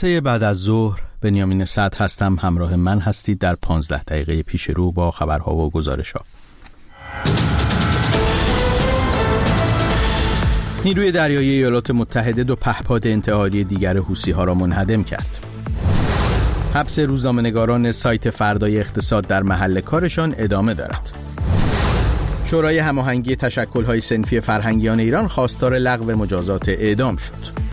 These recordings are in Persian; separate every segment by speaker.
Speaker 1: جلسه بعد از ظهر، بنیامین صدر هستم. همراه من هستید در 15 دقیقه پیش رو با خبرها و گزارش‌ها. نیروی دریایی ایالات متحده 2 پهپاد انتحاری دیگر حوثی‌ها را منهدم کرد. حبس روزنامه‌نگاران سایت فردای اقتصاد در محل کارشان ادامه دارد. شورای هماهنگی تشکل‌های صنفی فرهنگیان ایران خواستار لغو مجازات اعدام شد.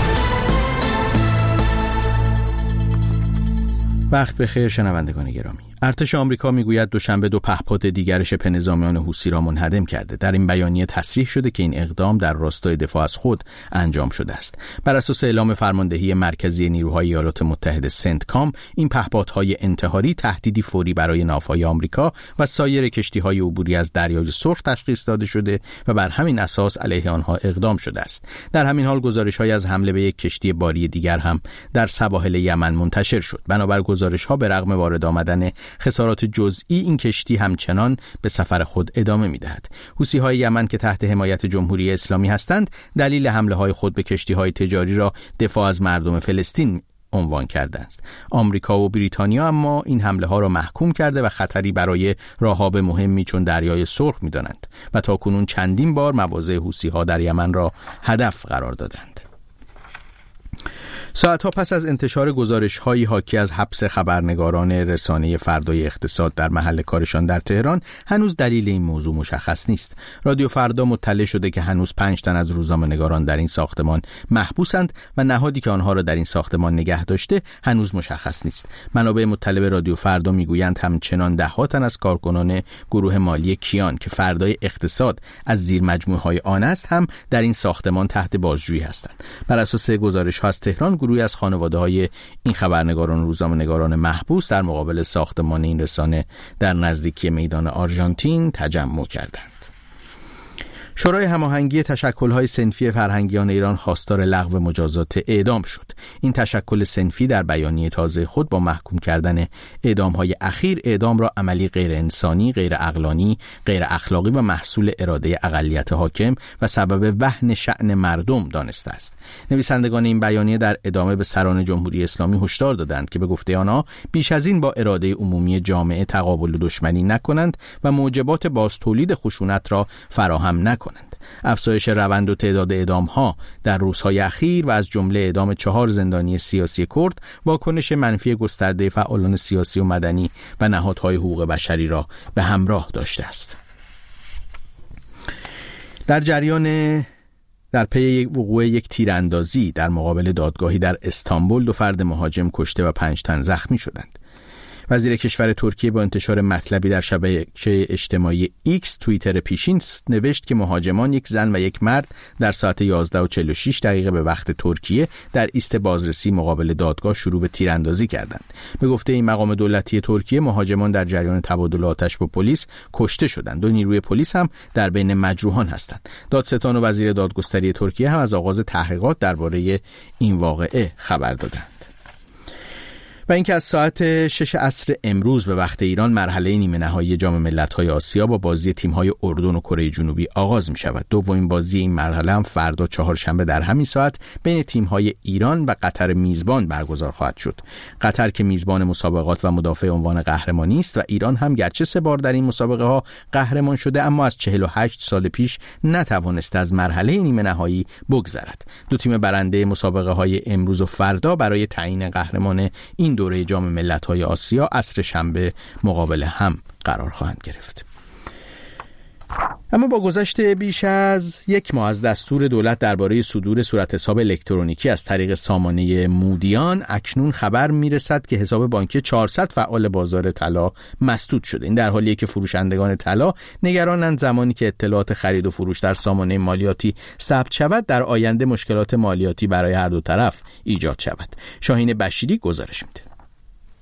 Speaker 1: وقت بخیر شنوندگان گرامی. ارتش آمریکا میگوید دوشنبه 2 پهپاد دیگر شبه نظامیان حوثی را منهدم کرده. در این بیانیه تصریح شده که این اقدام در راستای دفاع از خود انجام شده است. بر اساس اعلام فرماندهی مرکزی نیروهای ایالات متحده سنتکام، این پهپادهای انتحاری تهدیدی فوری برای ناوهای آمریکا و سایر کشتی‌های عبوری از دریای سرخ تشخیص داده شده و بر همین اساس علیه آنها اقدام شده است. در همین حال گزارش‌های از حمله به یک کشتی باری دیگر هم در سواحل یمن منتشر شد. بنابر گزارش‌ها به رغم وارد آمدن خسارات جزئی، این کشتی همچنان به سفر خود ادامه می‌دهد. حوثی‌های یمن که تحت حمایت جمهوری اسلامی هستند، دلیل حمله‌های خود به کشتی‌های تجاری را دفاع از مردم فلسطین عنوان کردند. آمریکا و بریتانیا اما این حمله‌ها را محکوم کرده و خطری برای راه‌آب مهمی چون دریای سرخ می‌دانند و تاکنون چندین بار مواضع حوثی‌ها در یمن را هدف قرار دادند. ساعتها پس از انتشار گزارش‌هایی حاکی از حبس خبرنگاران رسانه فردای اقتصاد در محل کارشان در تهران، هنوز دلیل این موضوع مشخص نیست. رادیو فردا مطلع شده که هنوز 5 تن از روزنامه‌نگاران در این ساختمان محبوسند و نهادی که آنها را در این ساختمان نگه داشته هنوز مشخص نیست. منابع مطلع به رادیو فردا میگویند همچنان 10 تن از کارکنان گروه مالی کیان که فردای اقتصاد از زیر مجموعه‌های آن است هم در این ساختمان تحت بازجویی هستند. بر اساس گزارش‌ها از تهران، گروهی از خانواده‌های این خبرنگاران و روزنامه‌نگاران محبوس در مقابل ساختمان این رسانه در نزدیکی میدان آرژانتین تجمع کردند. شورای هماهنگی تشکل‌های صنفی فرهنگیان ایران خواستار لغو مجازات اعدام شد. این تشکل صنفی در بیانیه تازه خود با محکوم کردن اعدام‌های اخیر، اعدام را عملی غیر انسانی، غیر عقلانی، غیر اخلاقی و محصول اراده اقلیت حاکم و سبب وهن شأن مردم دانسته است. نویسندگان این بیانیه در ادامه به سران جمهوری اسلامی هشدار دادند که به گفته آنها بیش از این با اراده عمومی جامعه تقابل دشمنی نکنند و موجبات بازتولید خشونت را فراهم نکنند. افزایش روند و تعداد اعدام‌ها در روزهای اخیر و از جمله اعدام 4 زندانی سیاسی کرد، واکنش منفی گسترده فعالان سیاسی و مدنی و نهادهای حقوق بشری را به همراه داشته است. در پی وقوع یک تیراندازی در مقابل دادگاهی در استانبول، 2 فرد مهاجم کشته و 5 تن زخمی شدند. وزیر کشور ترکیه با انتشار مطلبی در شبکه اجتماعی ایکس توییتر پیشین نوشت که مهاجمان، یک زن و یک مرد، در ساعت 11:46 به وقت ترکیه در ایست بازرسی مقابل دادگاه شروع به تیراندازی کردند. به گفته این مقام دولتی ترکیه، مهاجمان در جریان تبادل آتش با پلیس کشته شدند. 2 نیروی پلیس هم در بین مجروحان هستند. دادستان و وزیر دادگستری ترکیه هم از آغاز تحقیقات درباره این واقعه خبر دادند. و اینکه از ساعت 6 عصر امروز به وقت ایران مرحله نیمه نهایی جام ملت‌های آسیا با بازی تیم‌های اردن و کره جنوبی آغاز می‌شود. دومین بازی این مرحله هم فردا چهارشنبه در همین ساعت بین تیم‌های ایران و قطر میزبان برگزار خواهد شد. قطر که میزبان مسابقات و مدافع عنوان قهرمانی است و ایران هم گرچه 3 بار در این مسابقه‌ها قهرمان شده، اما از 48 سال پیش نتوانسته از مرحله نیمه نهایی بگذرد. 2 تیم برنده مسابقه‌های امروز و فردا برای تعیین قهرمان این دوره جام ملت‌های آسیا عصر شنبه مقابل هم قرار خواهند گرفت. اما با گذشت بیش از 1 ماه از دستور دولت درباره صدور صورت حساب الکترونیکی از طریق سامانه مودیان، اکنون خبر میرسد که حساب بانکی 400 فعال بازار طلا مسدود شده. این در حالیه که فروشندگان طلا نگرانند زمانی که اطلاعات خرید و فروش در سامانه مالیاتی ثبت شود، در آینده مشکلات مالیاتی برای هر دو طرف ایجاد شود. شاهین بشیری گزارش میده.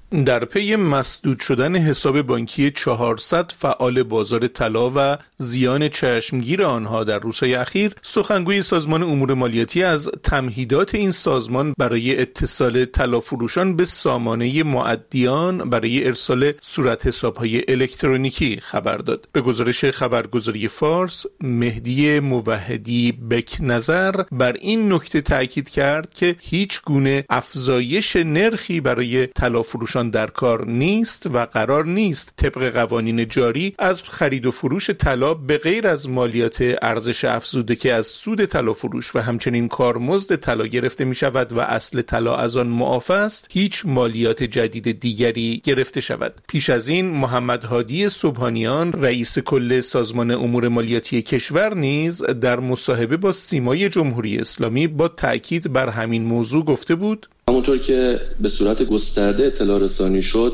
Speaker 2: در پی مسدود شدن حساب بانکی 400 فعال بازار طلا و زیان چشمگیر آنها در روزهای اخیر، سخنگوی سازمان امور مالیاتی از تمهیدات این سازمان برای اتصال طلافروشان به سامانه مؤدیان برای ارسال صورت حساب‌های الکترونیکی خبر داد. به گزارش خبرگزاری فارس، مهدی موحدی بک نظر بر این نکته تاکید کرد که هیچ گونه افزایش نرخی برای طلافروشان در کار نیست و قرار نیست طبق قوانین جاری از خرید و فروش طلا به غیر از مالیات ارزش افزوده که از سود طلا فروش و همچنین کارمزد طلا گرفته می شود و اصل طلا از آن معاف است، هیچ مالیات جدید دیگری گرفته شود. پیش از این محمد هادی سبحانیان رئیس کل سازمان امور مالیاتی کشور نیز در مصاحبه با سیمای جمهوری اسلامی با تأکید بر همین موضوع گفته بود:
Speaker 3: همونطور که به صورت گسترده اطلاع رسانی شد،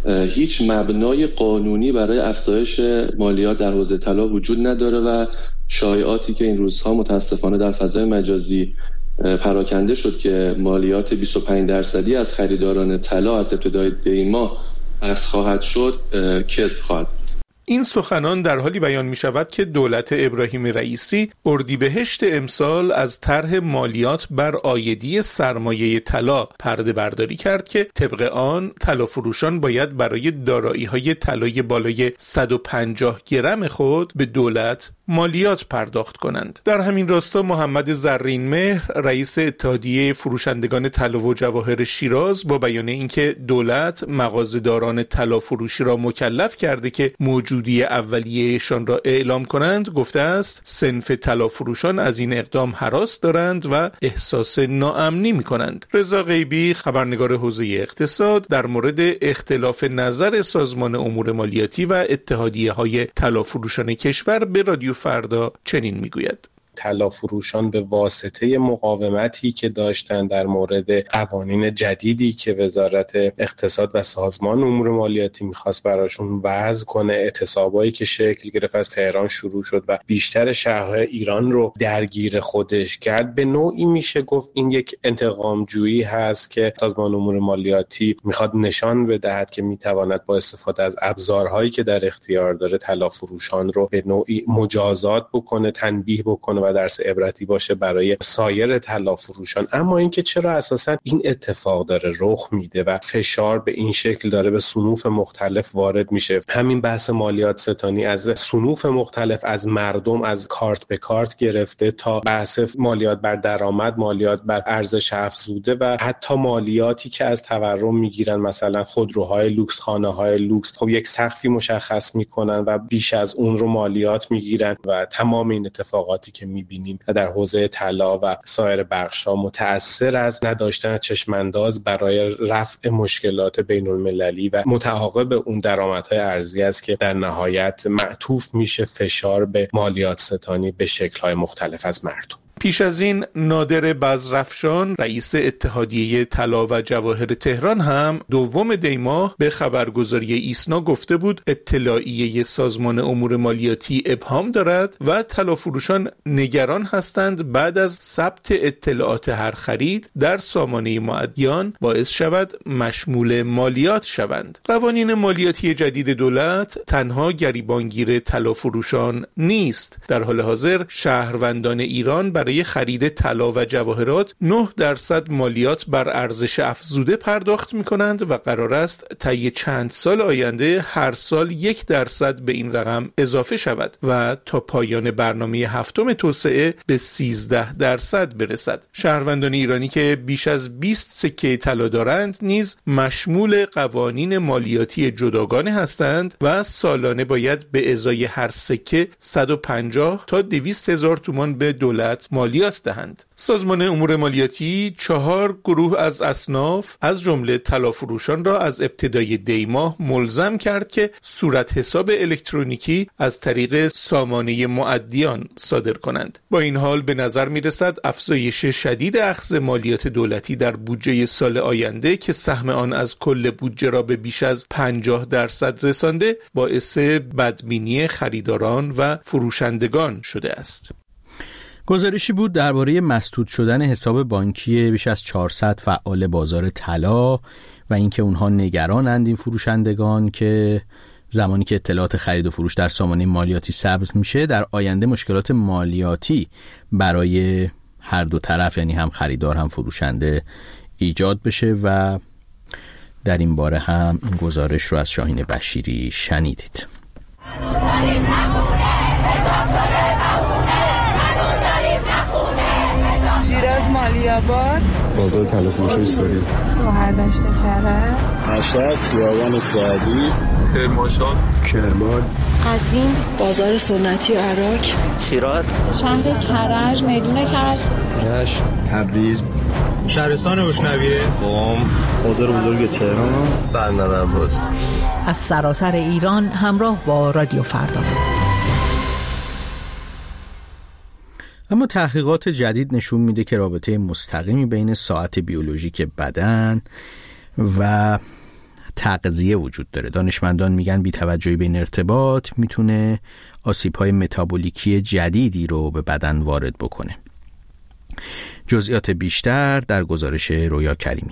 Speaker 3: هیچ مبنای قانونی برای افزایش مالیات در حوزه طلا وجود نداره و شایعاتی که این روزها متاسفانه در فضای مجازی پراکنده شد که مالیات 25% از خریداران طلا از ابتدای دی ماه اخذ خواهد شد، کذب خواهد.
Speaker 2: این سخنان در حالی بیان می شود که دولت ابراهیم رئیسی اردیبهشت امسال از طرح مالیات بر عایدی سرمایه طلا پرده برداری کرد که طبق آن طلافروشان باید برای دارایی‌های طلای بالای 150 گرم خود به دولت مالیات پرداخت کنند. در همین راستا محمد زرین مهر رئیس اتحادیه فروشندگان طلا و جواهر شیراز با بیان اینکه دولت مغازه‌داران طلا فروشی را مکلف کرده که موجودی اولیه‌شان را اعلام کنند، گفته است صنف طلا فروشان از این اقدام هراس دارند و احساس ناامنی می‌کنند. رضا غیبی خبرنگار حوزه اقتصاد در مورد اختلاف نظر سازمان امور مالیاتی و اتحادیه‌های طلا فروشان کشور به رادیو فردا چنین میگوید:
Speaker 4: طلافروشان به واسطه مقاومتی که داشتن در مورد قوانین جدیدی که وزارت اقتصاد و سازمان امور مالیاتی میخواست براشون وضع کنه، اعتصابایی که شکل گرفت از تهران شروع شد و بیشتر شهرهای ایران رو درگیر خودش کرد، به نوعی میشه گفت این یک انتقام جویی هست که سازمان امور مالیاتی میخواد نشان بدهد که میتواند با استفاده از ابزارهایی که در اختیار داره طلافروشان رو به نوعی مجازات بکنه، تنبیه بکنه و درس عبرتی باشه برای سایر طلافروشان. اما اینکه چرا اساسا این اتفاق داره رخ میده و فشار به این شکل داره به صنوف مختلف وارد میشه، همین بحث مالیات ستانی از صنوف مختلف، از مردم، از کارت به کارت گرفته تا بحث مالیات بر درآمد، مالیات بر ارزش افزوده و حتی مالیاتی که از تورم میگیرن، مثلا خودروهای لوکس، خانه‌های لوکس، خب یک سقفی مشخص میکنن و بیش از اون رو مالیات میگیرن و تمام این اتفاقاتی که میبینیم در حوزه طلا و سایر بخش‌ها متأثر از نداشتن چشمانداز برای رفع مشکلات بین‌المللی و متعاقب اون درآمدهای ارزی است که در نهایت معطوف میشه فشار به مالیات ستانی به شکل‌های مختلف از مردم.
Speaker 2: پیش از این نادر بزرافشان رئیس اتحادیه طلا و جواهر تهران هم دوم دی ماه به خبرگزاری ایسنا گفته بود اطلاعیه سازمان امور مالیاتی ابهام دارد و طلافروشان نگران هستند بعد از ثبت اطلاعات هر خرید در سامانه مؤدیان باعث شود مشمول مالیات شوند. قوانین مالیاتی جدید دولت تنها گریبانگیر طلافروشان نیست. در حال حاضر شهروندان ایران برای خرید طلا و جواهرات 9% مالیات بر ارزش افزوده پرداخت می‌کنند و قرار است طی چند سال آینده هر سال 1% به این رقم اضافه شود و تا پایان برنامه هفتم توسعه به 13% برسد. شهروندان ایرانی که بیش از 20 سکه طلا دارند نیز مشمول قوانین مالیاتی جداگانه هستند و سالانه باید به ازای هر سکه 150 تا 200 هزار تومان به دولت مالیات دهند. سازمان امور مالیاتی 4 گروه از اصناف از جمله طلافروشان را از ابتدای دی ماه ملزم کرد که صورت حساب الکترونیکی از طریق سامانه مؤدیان صادر کنند. با این حال به نظر می رسد افزایش شدید اخذ مالیات دولتی در بودجه سال آینده که سهم آن از کل بودجه را به بیش از 50% رسانده باعث بدبینی خریداران و فروشندگان شده است.
Speaker 1: گزارشی بود درباره مسدود شدن حساب بانکی بیش از 400 فعال بازار طلا و اینکه اونها نگرانند این فروشندگان که زمانی که اطلاعات خرید و فروش در سامانه مالیاتی ثبت میشه در آینده مشکلات مالیاتی برای هر دو طرف، یعنی هم خریدار هم فروشنده، ایجاد بشه. و در این باره هم این گزارش رو از شاهین بشیری شنیدید.
Speaker 5: شیراز مالی‌آباد،
Speaker 6: بازار طلا فروشی سوری،
Speaker 5: گوهردشت کرج،
Speaker 6: مشهد، خیابان سعدی، کرمانشاه، کرمان،
Speaker 7: قزوین، بازار سنتی و عراق،
Speaker 8: شیراز،
Speaker 5: شهر کرج، میدون کرج،
Speaker 6: رشت، تبریز،
Speaker 9: شهرستان بوشنویه،
Speaker 6: قم، بازار بزرگ تهران، بندرعباس.
Speaker 10: از سراسر ایران همراه با رادیو فردا.
Speaker 1: اما تحقیقات جدید نشون میده که رابطه مستقیمی بین ساعت بیولوژیک بدن و تغذیه وجود داره. دانشمندان میگن بی‌توجهی به این ارتباط میتونه آسیب‌های متابولیکی جدیدی رو به بدن وارد بکنه. جزئیات بیشتر در گزارش رویا کریمی.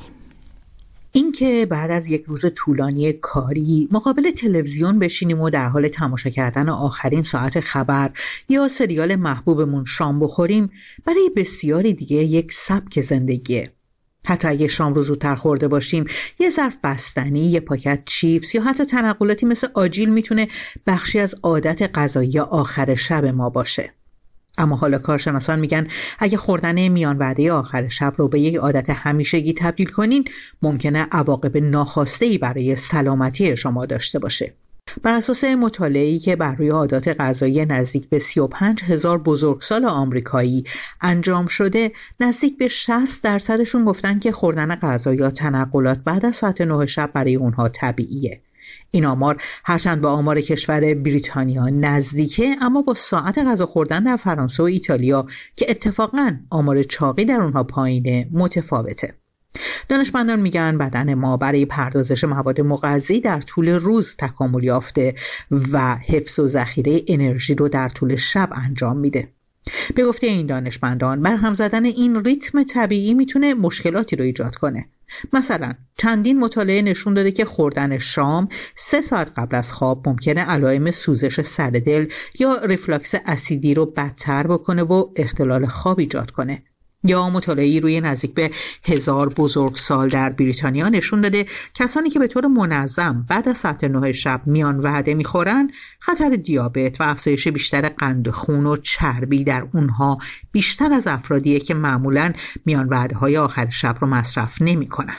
Speaker 10: این که بعد از یک روز طولانی کاری مقابل تلویزیون بشینیم و در حال تماشا کردن آخرین ساعت خبر یا سریال محبوبمون شام بخوریم برای بسیاری دیگه یک سبک زندگیه. حتی اگه شام رو زودتر خورده باشیم، یه ظرف بستنی، یه پاکت چیپس یا حتی تنقلاتی مثل آجیل میتونه بخشی از عادت غذایی آخر شب ما باشه. اما حالا کارشناسان میگن اگه خوردن میان وعده آخر شب رو به یک عادت همیشگی تبدیل کنین، ممکنه عواقب ناخواسته برای سلامتی شما داشته باشه. بر اساس مطالعه‌ای که بر روی عادات غذایی نزدیک به 35,000 بزرگسال آمریکایی انجام شده، نزدیک به 60% گفتن که خوردن غذا یا تنقلات بعد از ساعت 9 شب برای اونها طبیعیه. این آمار هرچند با آمار کشور بریتانیا نزدیکه، اما با ساعت غذا خوردن در فرانسه و ایتالیا که اتفاقاً آمار چاقی در اونها پایینه متفاوته. دانشمندان میگن بدن ما برای پردازش مواد مغذی در طول روز تکامل یافته و حفظ و ذخیره انرژی رو در طول شب انجام میده. به گفته این دانشمندان، برهم زدن این ریتم طبیعی میتونه مشکلاتی رو ایجاد کنه. مثلا چندین مطالعه نشون داده که خوردن شام 3 ساعت قبل از خواب ممکنه علائم سوزش سردل یا ریفلاکس اسیدی رو بدتر بکنه و اختلال خواب ایجاد کنه. یا مطالعه‌ای روی نزدیک به 1000 بزرگسال در بریتانیا نشون داده کسانی که به طور منظم بعد از ساعت 9 شب میان وعده میخورن، خطر دیابت و افزایش بیشتر قند خون و چربی در اونها بیشتر از افرادیه که معمولاً میان وعده‌های آخر شب رو مصرف نمی‌کنن.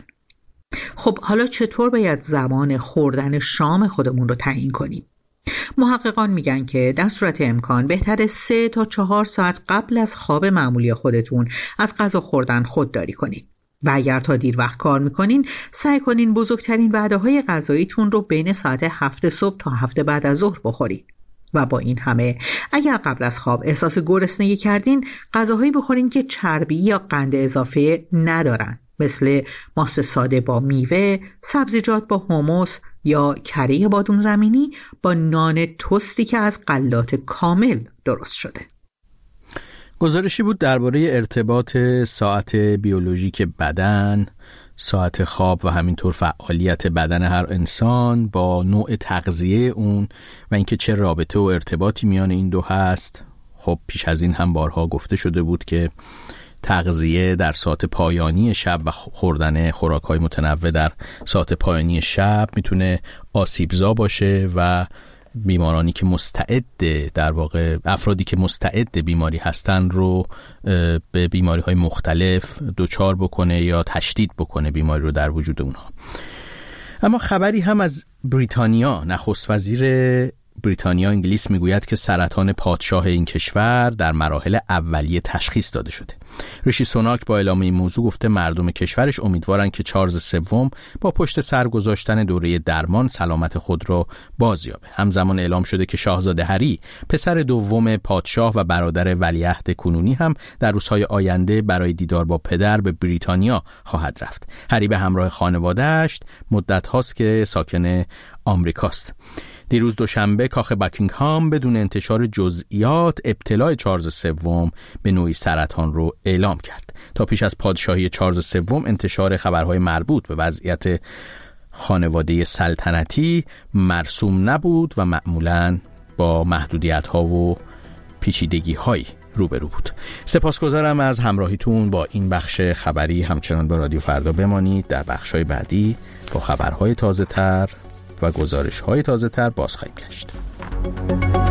Speaker 10: خب حالا چطور باید زمان خوردن شام خودمون رو تعیین کنیم؟ محققان میگن که در صورت امکان بهتره 3 تا 4 ساعت قبل از خواب معمولی خودتون از غذا خوردن خودداری کنین. و اگر تا دیر وقت کار میکنین، سعی کنین بزرگترین وعده‌های غذاییتون رو بین ساعت 7 صبح تا 7 بعد از ظهر بخورین. و با این همه اگر قبل از خواب احساس گرسنگی کردین، غذاهایی بخورین که چربی یا قند اضافه ندارن، مثل ماست ساده با میوه، سبزیجات با حمص یا کره بادوم زمینی با نان توستی که از غلات کامل درست شده.
Speaker 1: گزارشی بود درباره ارتباط ساعت بیولوژیک بدن، ساعت خواب و همینطور فعالیت بدن هر انسان با نوع تغذیه اون و اینکه چه رابطه و ارتباطی میان این دو هست. خب پیش از این هم بارها گفته شده بود که تغذیه در ساعت پایانی شب و خوردن خوراک‌های متنوع در ساعت پایانی شب میتونه آسیبزا باشه و بیمارانی که مستعد، در واقع افرادی که مستعد بیماری هستن رو به بیماری‌های مختلف دچار بکنه یا تشدید بکنه بیماری رو در وجود اونها. اما خبری هم از بریتانیا. نخست وزیر بریتانیا انگلیس میگوید که سرطان پادشاه این کشور در مراحل اولیه تشخیص داده شده. ریشی سوناک با اعلام این موضوع گفته مردم کشورش امیدوارن که چارلز سوم با پشت سر گذاشتن دوره درمان سلامت خود را بازیابه. همزمان اعلام شده که شاهزاده هری، پسر دوم پادشاه و برادر ولیعهد کنونی، هم در روزهای آینده برای دیدار با پدر به بریتانیا خواهد رفت. هری به همراه خانواده‌اش مدت هاست که ساکن آمریکاست. دیروز دوشنبه کاخ باکینگهام بدون انتشار جزئیات ابتلای چارلز سوم به نوعی سرطان رو اعلام کرد. تا پیش از پادشاهی چارلز سوم انتشار خبرهای مربوط به وضعیت خانواده سلطنتی مرسوم نبود و معمولاً با محدودیت‌ها و پیچیدگی‌هایی روبرو بود. سپاسگزارم از همراهیتون با این بخش خبری. همچنان با رادیو فردا بمانید. در بخش‌های بعدی با خبرهای تازه‌تر و گزارش‌های تازه‌تر باز خواهیم گشت.